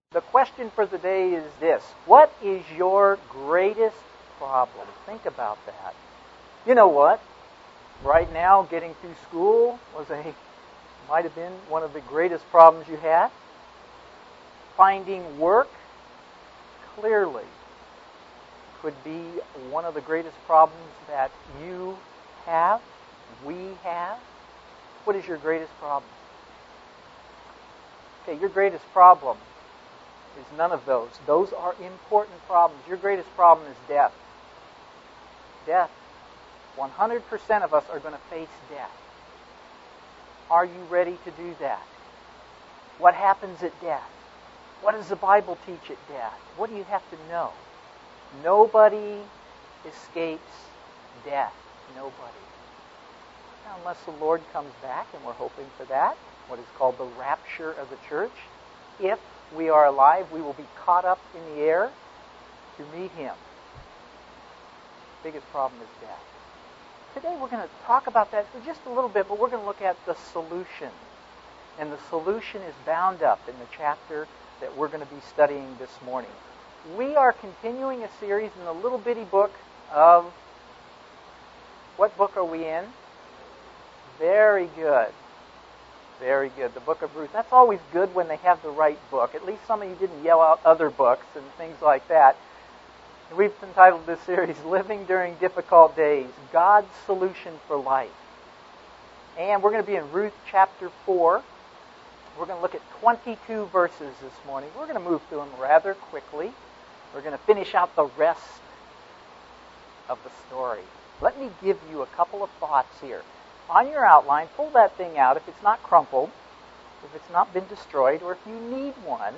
The question for the day is this: what is your greatest problem? Think about that. You know what? Right now, getting through school might have been one of the greatest problems you had. Finding work clearly could be one of the greatest problems that you have, we have. What is your greatest problem? Okay, your greatest problem is none of those. Those are important problems. Your greatest problem is death. Death. 100% of us are going to face death. Are you ready to do that? What happens at death? What does the Bible teach at death? What do you have to know? Nobody escapes death. Nobody. Now, unless the Lord comes back, and we're hoping for that, what is called the rapture of the church. If we are alive, we will be caught up in the air to meet Him. The biggest problem is death. Today we're going to talk about that for just a little bit, but we're going to look at the solution. And the solution is bound up in the chapter that we're going to be studying this morning. We are continuing a series in the little bitty book of... What book are we in? Very good. Very good. The book of Ruth. That's always good when they have the right book. At least some of you didn't yell out other books and things like that. We've entitled this series, Living During Difficult Days, God's Solution for Life. And we're going to be in Ruth chapter 4. We're going to look at 22 verses this morning. We're going to move through them rather quickly. We're going to finish out the rest of the story. Let me give you a couple of thoughts here. On your outline, pull that thing out if it's not crumpled, if it's not been destroyed, or if you need one.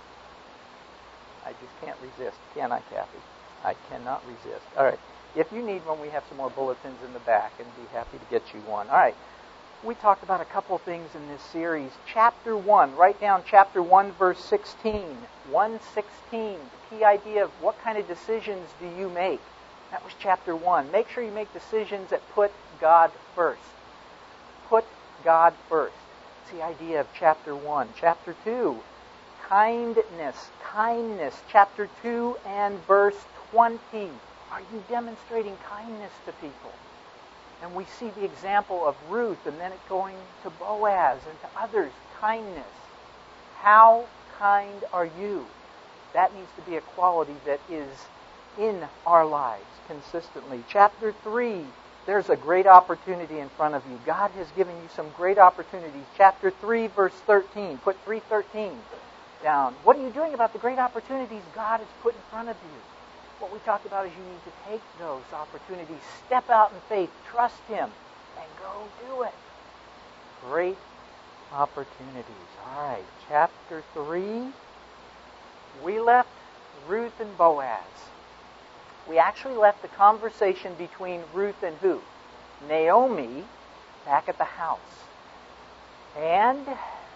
I just can't resist, can I, Kathy? I cannot resist. All right. If you need one, we have some more bulletins in the back, and be happy to get you one. All right. We talked about a couple things in this series. Chapter 1. Write down chapter 1, verse 16. 1:16. The key idea of what kind of decisions do you make. That was chapter 1. Make sure you make decisions that put God first. Put God first. It's the idea of chapter 1. Chapter 2. Kindness. Kindness. Chapter 2 and verse 20. Are you demonstrating kindness to people? And we see the example of Ruth and then it going to Boaz and to others. Kindness. How kind are you? That needs to be a quality that is in our lives consistently. Chapter 3. There's a great opportunity in front of you. God has given you some great opportunities. Chapter 3, verse 13. Put 3:13 down. What are you doing about the great opportunities God has put in front of you? What we talked about is you need to take those opportunities, step out in faith, trust Him, and go do it. Great opportunities. All right, chapter 3. We left Ruth and Boaz. We actually left the conversation between Ruth and who? Naomi, back at the house. And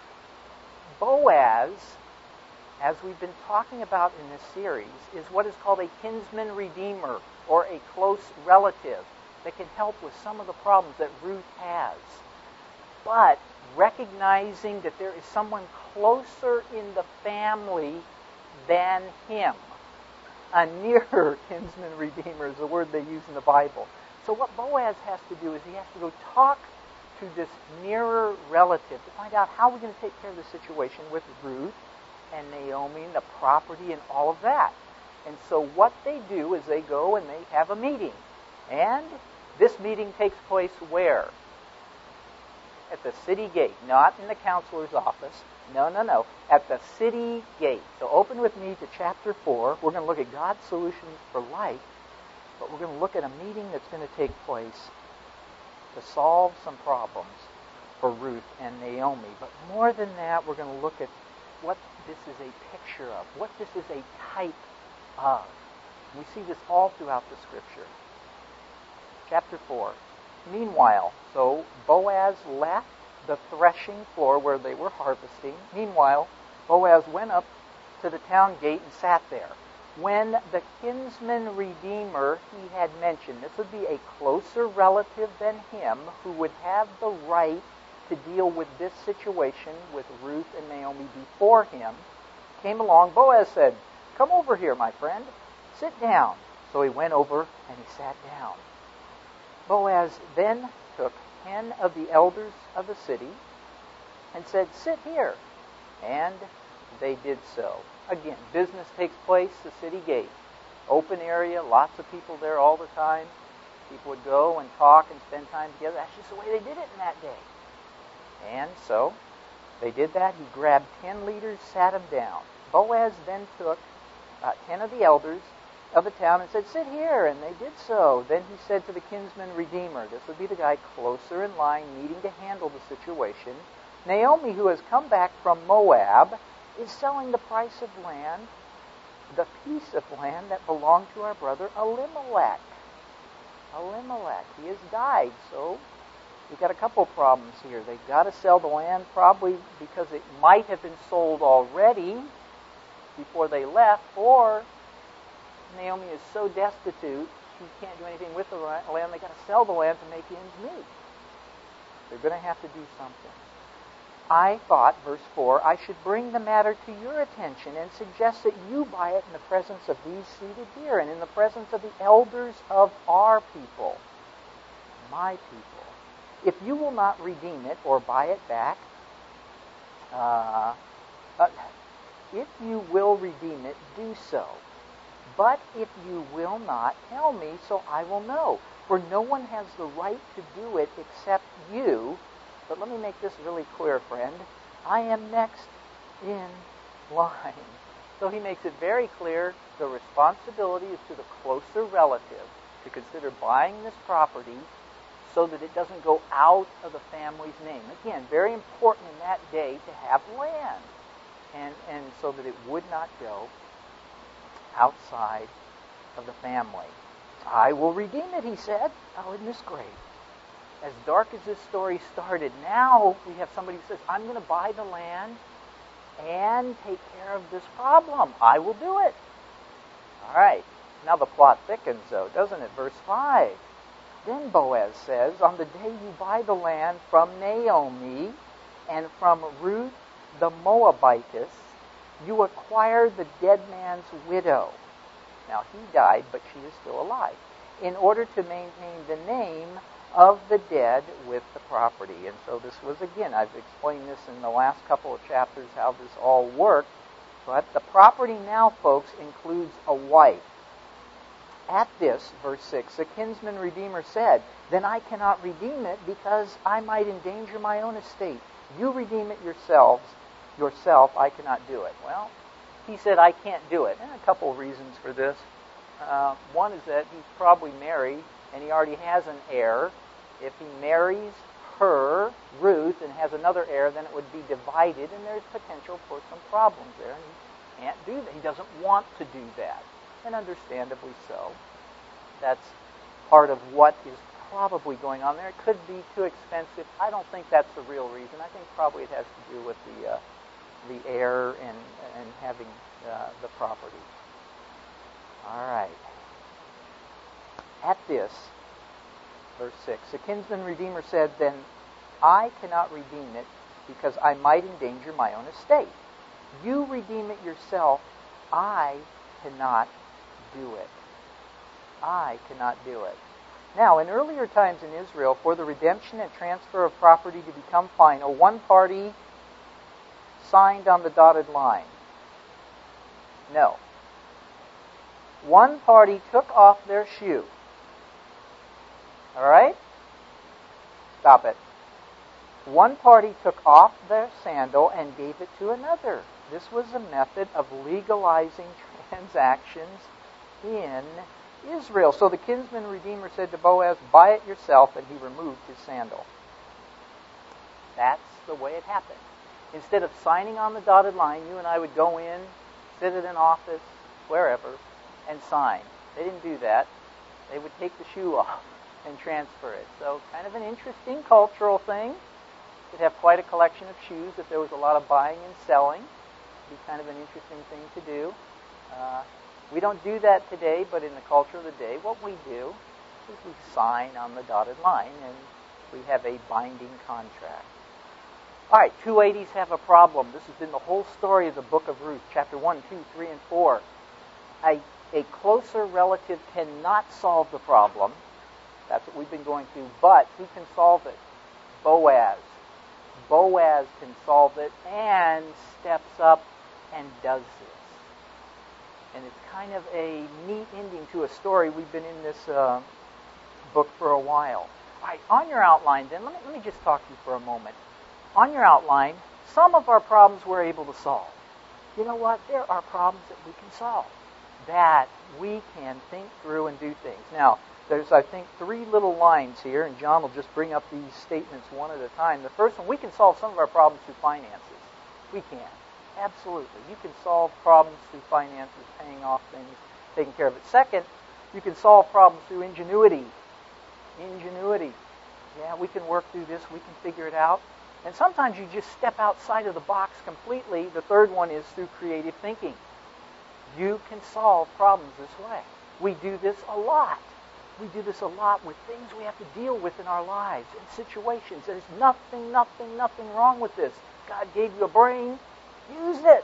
Boaz, as we've been talking about in this series, is what is called a kinsman redeemer, or a close relative that can help with some of the problems that Ruth has. But recognizing that there is someone closer in the family than him. A nearer kinsman redeemer is the word they use in the Bible. So what Boaz has to do is he has to go talk to this nearer relative to find out how we're going to take care of the situation with Ruth and Naomi and the property and all of that. And so what they do is they go and they have a meeting. And this meeting takes place where? At the city gate, not in the counselor's office. No. At the city gate. So open with me to chapter 4. We're going to look at God's solution for life, but we're going to look at a meeting that's going to take place to solve some problems for Ruth and Naomi. But more than that, we're going to look at what this is a picture of, what this is a type of. We see this all throughout the Scripture. Chapter 4. Meanwhile, so Boaz left the threshing floor where they were harvesting. Meanwhile, Boaz went up to the town gate and sat there. When the kinsman redeemer he had mentioned, this would be a closer relative than him who would have the right to deal with this situation with Ruth and Naomi before him, came along, Boaz said, "Come over here, my friend. Sit down." So he went over and he sat down. Boaz then took 10 of the elders of the city and said, "Sit here." And they did so. Again, business takes place, the city gate. Open area, lots of people there all the time. People would go and talk and spend time together. That's just the way they did it in that day. And so they did that. He grabbed 10 leaders, sat them down. Boaz then took 10 of the elders of the town and said, "Sit here." And they did so. Then he said to the kinsman redeemer, this would be the guy closer in line, needing to handle the situation, "Naomi, who has come back from Moab, is selling the price of land, the piece of land that belonged to our brother Elimelech." Elimelech, he has died, so we've got a couple problems here. They've got to sell the land probably because it might have been sold already before they left, or Naomi is so destitute she can't do anything with the land. They've got to sell the land to make ends meet. They're going to have to do something. I thought, verse 4, I should bring the matter to your attention and suggest that you buy it in the presence of these seated here and in the presence of the elders of our people, my people. If you will not redeem it or buy it back, if you will redeem it, do so. But if you will not, tell me, so I will know. For no one has the right to do it except you. But let me make this really clear, friend. I am next in line. So he makes it very clear the responsibility is to the closer relative to consider buying this property so that it doesn't go out of the family's name. Again, very important in that day to have land. And so that it would not go outside of the family. I will redeem it, he said. Oh, isn't this great? As dark as this story started, now we have somebody who says, I'm going to buy the land and take care of this problem. I will do it. All right. Now the plot thickens, though, doesn't it? Verse 5. Then Boaz says, on the day you buy the land from Naomi and from Ruth the Moabitess, you acquire the dead man's widow. Now he died, but she is still alive, in order to maintain the name of the dead with the property. And so this was, again, I've explained this in the last couple of chapters, how this all worked. But the property now, folks, includes a wife. At this, verse 6, the kinsman redeemer said, then I cannot redeem it because I might endanger my own estate. You redeem it yourself, I cannot do it. Well, he said, I can't do it. And a couple of reasons for this. One is that he's probably married, and he already has an heir. If he marries her, Ruth, and has another heir, then it would be divided, and there's potential for some problems there. And he can't do that. He doesn't want to do that, and understandably so. That's part of what is probably going on there. It could be too expensive. I don't think that's the real reason. I think probably it has to do with the heir and having the property. All right. At this, verse 6, the kinsman redeemer said, then I cannot redeem it because I might endanger my own estate. You redeem it yourself. I cannot do it. I cannot do it. Now, in earlier times in Israel, for the redemption and transfer of property to become final, one party signed on the dotted line. No. One party took off their shoe. All right? Stop it. One party took off their sandal and gave it to another. This was a method of legalizing transactions in Israel. So the kinsman redeemer said to Boaz, buy it yourself, and he removed his sandal. That's the way it happened. Instead of signing on the dotted line, you and I would go in, sit at an office, wherever, and sign. They didn't do that. They would take the shoe off and transfer it. So kind of an interesting cultural thing. You'd have quite a collection of shoes if there was a lot of buying and selling. It'd be kind of an interesting thing to do. We don't do that today, but in the culture of the day, what we do is we sign on the dotted line, and we have a binding contract. All right, two ladies have a problem. This has been the whole story of the book of Ruth, chapter 1, 2, 3, and 4. A closer relative cannot solve the problem. That's what we've been going through. But who can solve it? Boaz. Boaz can solve it and steps up and does this. And it's kind of a neat ending to a story. We've been in this book for a while. All right, on your outline then, let me just talk to you for a moment. On your outline, some of our problems we're able to solve. You know what? There are problems that we can solve, that we can think through and do things. Now, there's, I think, 3 little lines here, and John will just bring up these statements one at a time. The first one, we can solve some of our problems through finances. We can. Absolutely. You can solve problems through finances, paying off things, taking care of it. Second, you can solve problems through ingenuity. Ingenuity. Yeah, we can work through this. We can figure it out. And sometimes you just step outside of the box completely. The third one is through creative thinking. You can solve problems this way. We do this a lot. We do this a lot with things we have to deal with in our lives, in situations. There's nothing wrong with this. God gave you a brain. Use it.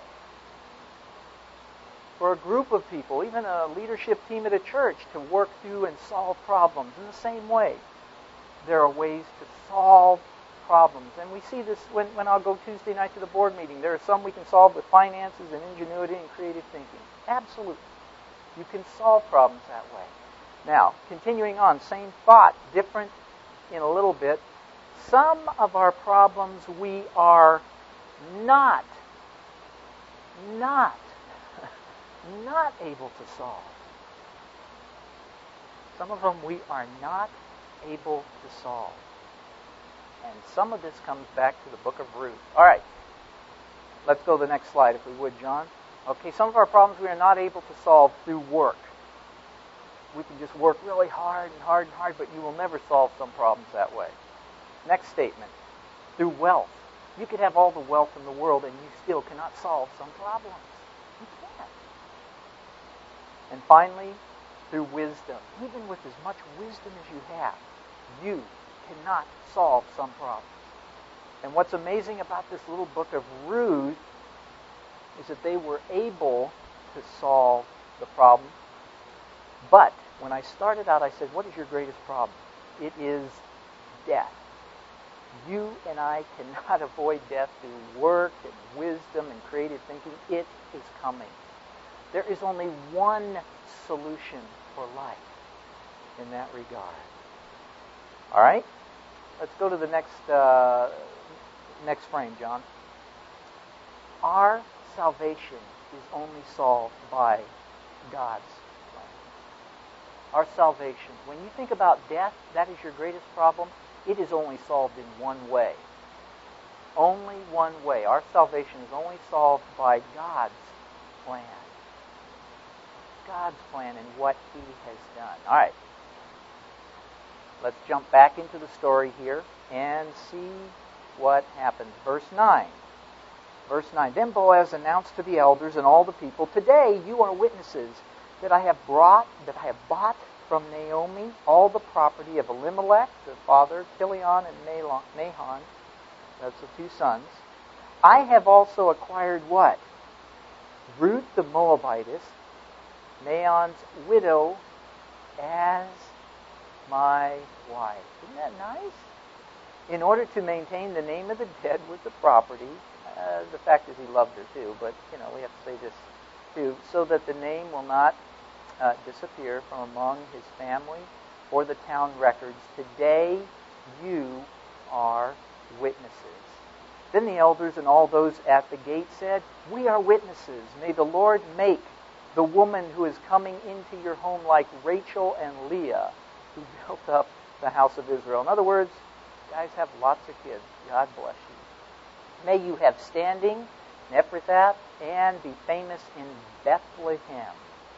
For a group of people, even a leadership team at a church, to work through and solve problems in the same way. There are ways to solve problems. And we see this when I'll go Tuesday night to the board meeting. There are some we can solve with finances and ingenuity and creative thinking. Absolutely. You can solve problems that way. Now, continuing on, same thought, different in a little bit. Some of our problems we are not able to solve. Some of them we are not able to solve. And some of this comes back to the book of Ruth. All right. Let's go to the next slide, if we would, John. Okay, some of our problems we are not able to solve through work. We can just work really hard, but you will never solve some problems that way. Next statement. Through wealth. You could have all the wealth in the world and you still cannot solve some problems. You can't. And finally, through wisdom. Even with as much wisdom as you have, you cannot solve some problems. And what's amazing about this little book of Ruth is that they were able to solve the problem. But when I started out, I said, what is your greatest problem? It is death. You and I cannot avoid death through work and wisdom and creative thinking. It is coming. There is only one solution for life in that regard. All right? Let's go to the next frame, John. Our salvation is only solved by God's plan. Our salvation. When you think about death, that is your greatest problem. It is only solved in one way. Only one way. Our salvation is only solved by God's plan. God's plan and what He has done. All right. Let's jump back into the story here and see what happens. Verse 9. Verse 9. Then Boaz announced to the elders and all the people, today you are witnesses that I have bought from Naomi all the property of Elimelech, the father, Chilion, and Nahon. That's the 2 sons. I have also acquired what? Ruth the Moabitess, Nahon's widow, as my wife. Isn't that nice? In order to maintain the name of the dead with the property, the fact is he loved her too, but we have to say this too, so that the name will not disappear from among his family or the town records. Today you are witnesses. Then the elders and all those at the gate said, we are witnesses. May the Lord make the woman who is coming into your home like Rachel and Leah, who built up the house of Israel. In other words, guys have lots of kids. God bless you. May you have standing in Ephrathah and be famous in Bethlehem.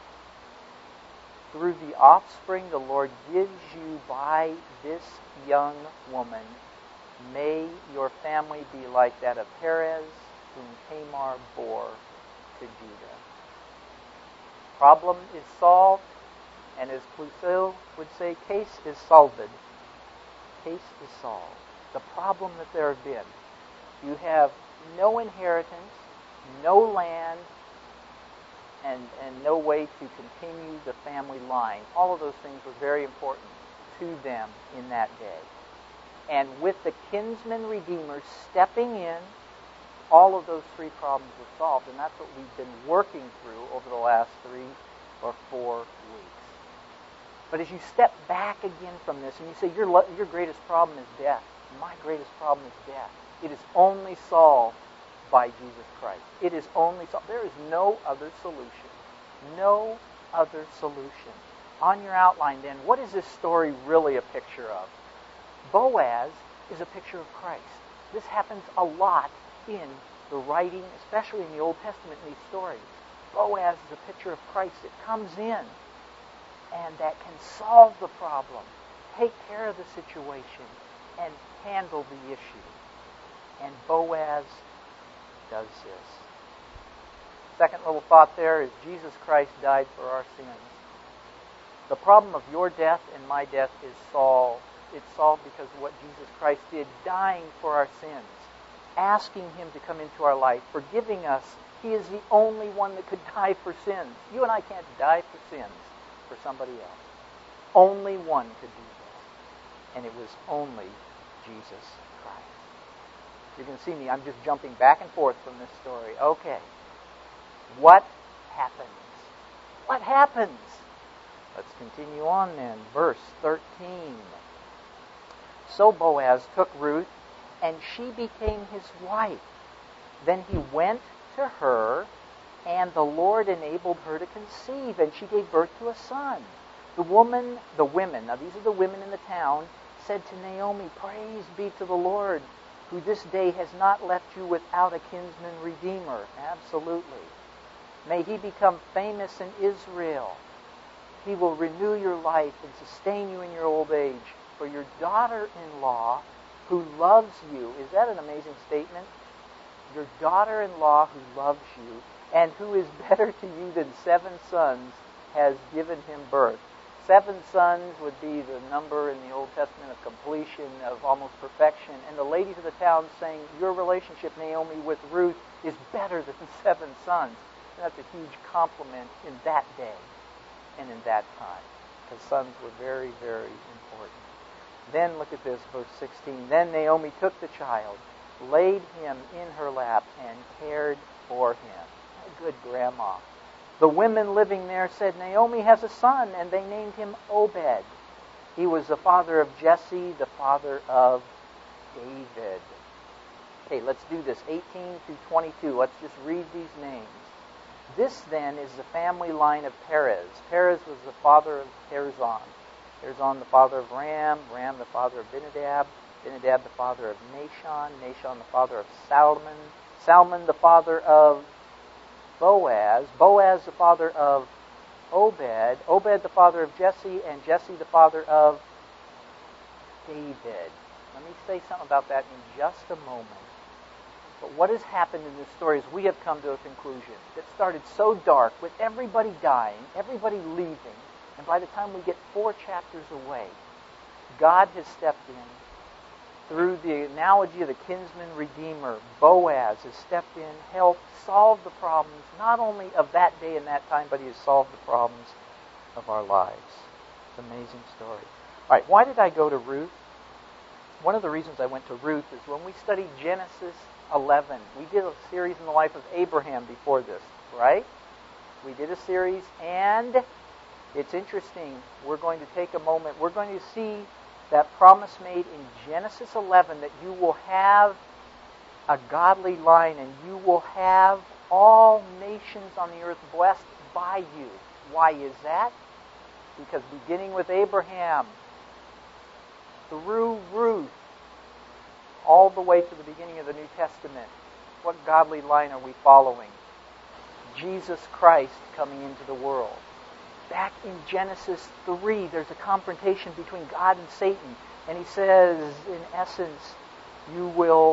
Through the offspring the Lord gives you by this young woman, may your family be like that of Perez, whom Tamar bore to Judah. Problem is solved, and as Clouseau would say, case is solved. Case is solved. The problem that there have been, You have no inheritance, no land, and no way to continue the family line. All of those things were very important to them in that day. And with the kinsman redeemer stepping in, all of those three problems were solved. And that's what we've been working through over the last 3 or 4 weeks. But as you step back again from this and you say, your greatest problem is death. My greatest problem is death. It is only solved by Jesus Christ. It is only solved. There is no other solution. No other solution. On your outline then, what is this story really a picture of? Boaz is a picture of Christ. This happens a lot in the writing, especially in the Old Testament in these stories. Boaz is a picture of Christ that comes in and that can solve the problem, take care of the situation, and handle the issue. And Boaz does this. Second little thought there is Jesus Christ died for our sins. The problem of your death and my death is solved. It's solved because of what Jesus Christ did, dying for our sins, asking Him to come into our life, forgiving us. He is the only one that could die for sins. You and I can't die for sins for somebody else. Only one could do this. And it was only Jesus Christ. You can see me, I'm just jumping back and forth from this story. Okay. What happens? What happens? Let's continue on then. Verse 13. So Boaz took Ruth, and she became his wife. Then he went to her, and the Lord enabled her to conceive, and she gave birth to a son. The women, now these are the women in the town, said to Naomi, "Praise be to the Lord, who this day has not left you without a kinsman redeemer." Absolutely. May he become famous in Israel. He will renew your life and sustain you in your old age. For your daughter-in-law who loves you, is that an amazing statement? Your daughter-in-law who loves you and who is better to you than 7 sons has given him birth. 7 sons would be the number in the Old Testament of completion, of almost perfection. And the ladies of the town saying, your relationship, Naomi, with Ruth is better than 7 sons. And that's a huge compliment in that day and in that time, because sons were very, very important. Then look at this, verse 16. Then Naomi took the child, laid him in her lap, and cared for him. A good grandma. The women living there said, Naomi has a son, and they named him Obed. He was the father of Jesse, the father of David. Okay, let's do this. 18 through 22. Let's just read these names. This, then, is the family line of Perez. Perez was the father of Herzon. Herzon the father of Ram. Ram the father of Abinadab. Abinadab the father of Nahshon. Nahshon the father of Salmon. Salmon the father of Boaz. Boaz the father of Obed. Obed the father of Jesse. And Jesse the father of David. Let me say something about that in just a moment. But what has happened in this story is we have come to a conclusion that started so dark, with everybody dying, everybody leaving, and by the time we get 4 chapters away, God has stepped in. Through the analogy of the kinsman redeemer, Boaz has stepped in, helped solve the problems, not only of that day and that time, but he has solved the problems of our lives. It's an amazing story. All right, why did I go to Ruth? One of the reasons I went to Ruth is when we studied Genesis 11. We did a series in the life of Abraham before this, right? We did a series, and it's interesting. We're going to take a moment. We're going to see that promise made in Genesis 11 that you will have a godly line and you will have all nations on the earth blessed by you. Why is that? Because beginning with Abraham, through Ruth, all the way to the beginning of the New Testament, what godly line are we following? Jesus Christ coming into the world. Back in Genesis 3, there's a confrontation between God and Satan. And he says, in essence, he will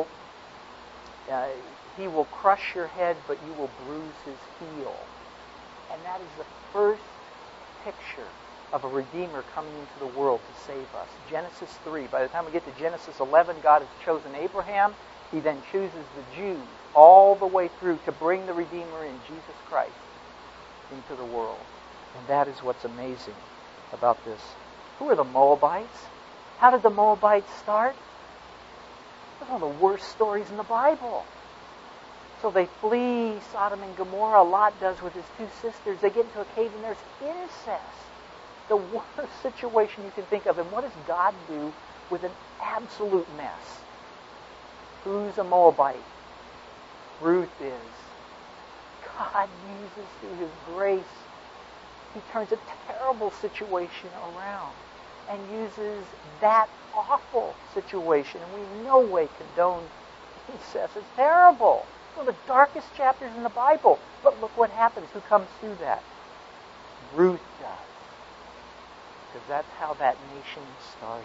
crush your head, but you will bruise his heel. And that is the first picture of a Redeemer coming into the world to save us. Genesis 3. By the time we get to Genesis 11, God has chosen Abraham. He then chooses the Jews all the way through to bring the Redeemer in, Jesus Christ, into the world. And that is what's amazing about this. Who are the Moabites? How did the Moabites start? It's one of the worst stories in the Bible. So they flee Sodom and Gomorrah. Lot does with his two sisters. They get into a cave and there's incest. The worst situation you can think of. And what does God do with an absolute mess? Who's a Moabite? Ruth is. God uses through His grace. He turns a terrible situation around and uses that awful situation. And we in no way condone incest. It's terrible. It's one of the darkest chapters in the Bible. But look what happens. Who comes through that? Ruth does. Because that's how that nation started.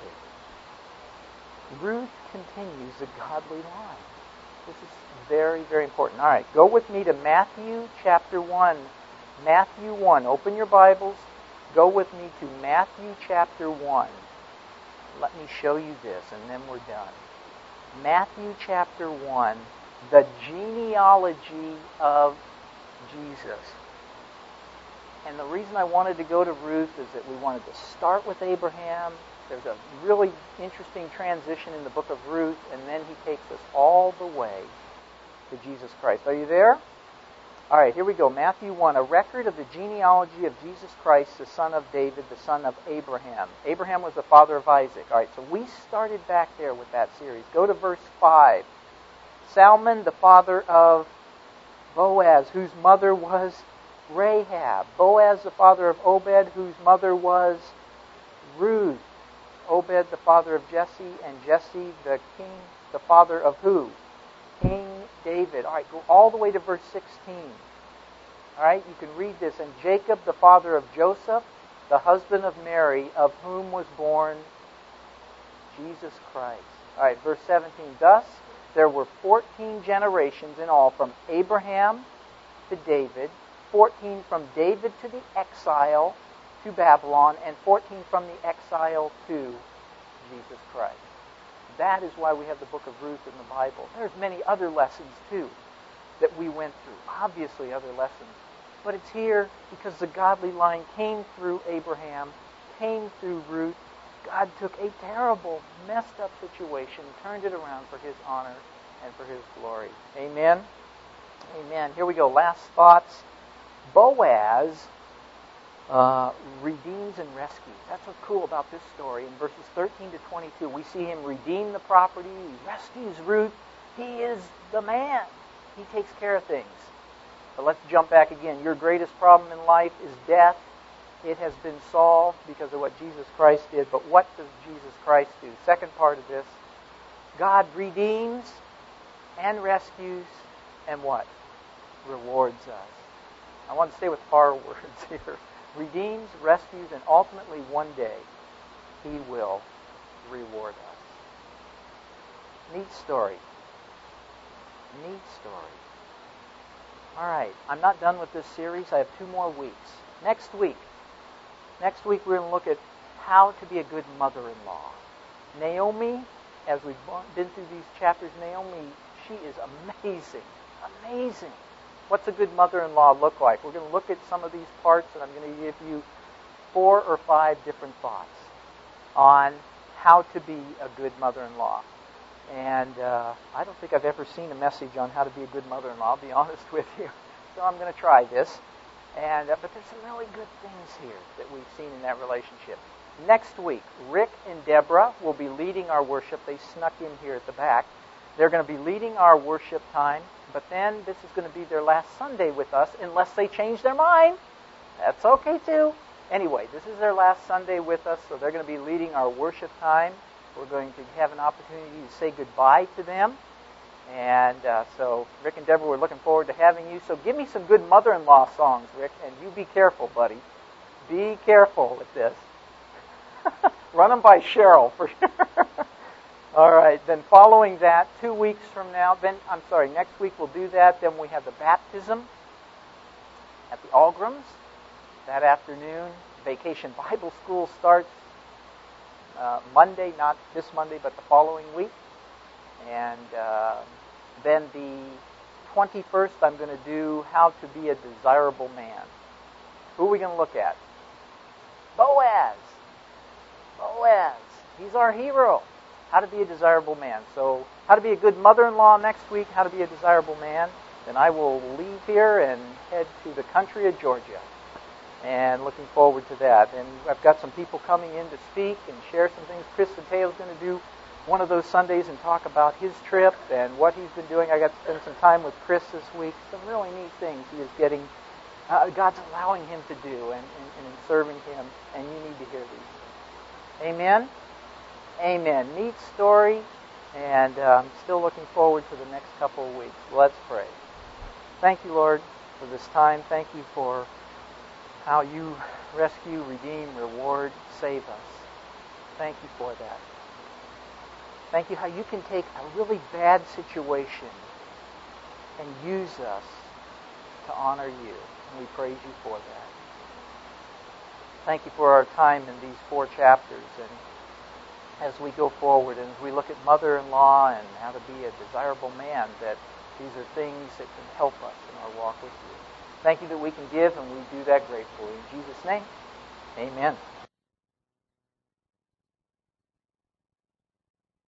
Ruth continues a godly line. This is very, very important. All right, go with me to Matthew chapter 1. Matthew 1. Open your Bibles. Go with me to Matthew chapter 1. Let me show you this, and then we're done. Matthew chapter 1, the genealogy of Jesus. And the reason I wanted to go to Ruth is that we wanted to start with Abraham. There's a really interesting transition in the book of Ruth, and then he takes us all the way to Jesus Christ. Are you there? All right, here we go. Matthew 1, a record of the genealogy of Jesus Christ, the son of David, the son of Abraham. Abraham was the father of Isaac. All right, so we started back there with that series. Go to verse 5. Salmon, the father of Boaz, whose mother was Rahab. Boaz, the father of Obed, whose mother was Ruth. Obed, the father of Jesse, and Jesse, the king, the father of who? King David. All right, go all the way to verse 16. All right, you can read this. And Jacob, the father of Joseph, the husband of Mary, of whom was born Jesus Christ. All right, verse 17. Thus, there were 14 generations in all from Abraham to David, 14 from David to the exile to Babylon, and 14 from the exile to Jesus Christ. That is why we have the book of Ruth in the Bible. There's many other lessons, too, that we went through. Obviously, other lessons. But it's here because the godly line came through Abraham, came through Ruth. God took a terrible, messed up situation, turned it around for His honor and for His glory. Amen? Amen. Here we go. Last thoughts. Boaz redeems and rescues. That's what's cool about this story. In verses 13 to 22, we see him redeem the property. He rescues Ruth. He is the man. He takes care of things. But let's jump back again. Your greatest problem in life is death. It has been solved because of what Jesus Christ did. But what does Jesus Christ do? Second part of this. God redeems and rescues and what? Rewards us. I want to stay with our words here. Redeems, rescues, and ultimately one day He will reward us. Neat story. Neat story. All right, I'm not done with this series. I have 2 more weeks. Next week we're going to look at how to be a good mother-in-law. Naomi, as we've been through these chapters, Naomi, she is amazing. Amazing. What's a good mother-in-law look like? We're going to look at some of these parts, and I'm going to give you 4 or 5 different thoughts on how to be a good mother-in-law. And I don't think I've ever seen a message on how to be a good mother-in-law, I'll be honest with you. So I'm going to try this. And but there's some really good things here that we've seen in that relationship. Next week, Rick and Deborah will be leading our worship. They snuck in here at the back. They're going to be leading our worship time. But then this is going to be their last Sunday with us, unless they change their mind. That's okay too. Anyway, this is their last Sunday with us, so they're going to be leading our worship time. We're going to have an opportunity to say goodbye to them. And so Rick and Deborah, we're looking forward to having you. So give me some good mother-in-law songs, Rick, and you be careful, buddy. Be careful with this. Run them by Cheryl for sure. All right, then following that, 2 weeks from now, next week we'll do that. Then we have the baptism at the Algrams. that afternoon. Vacation Bible School starts Monday, not this Monday, but the following week. And then the 21st, I'm going to do How to Be a Desirable Man. Who are we going to look at? Boaz. Boaz. He's our hero. How to be a desirable man. So, how to be a good mother-in-law next week, how to be a desirable man. Then I will leave here and head to the country of Georgia. And looking forward to that. And I've got some people coming in to speak and share some things. Chris Mateo's going to do one of those Sundays and talk about his trip and what he's been doing. I got to spend some time with Chris this week. Some really neat things he is getting, God's allowing him to do and in serving him. And you need to hear these things. Amen? Amen. Neat story. And I'm still looking forward to the next couple of weeks. Let's pray. Thank you, Lord, for this time. Thank you for how you rescue, redeem, reward, save us. Thank you for that. Thank you how you can take a really bad situation and use us to honor you. And we praise you for that. Thank you for our time in these 4 chapters. And as we go forward and as we look at mother-in-law and how to be a desirable man, that these are things that can help us in our walk with you. Thank you that we can give, and we do that gratefully. In Jesus' name, amen.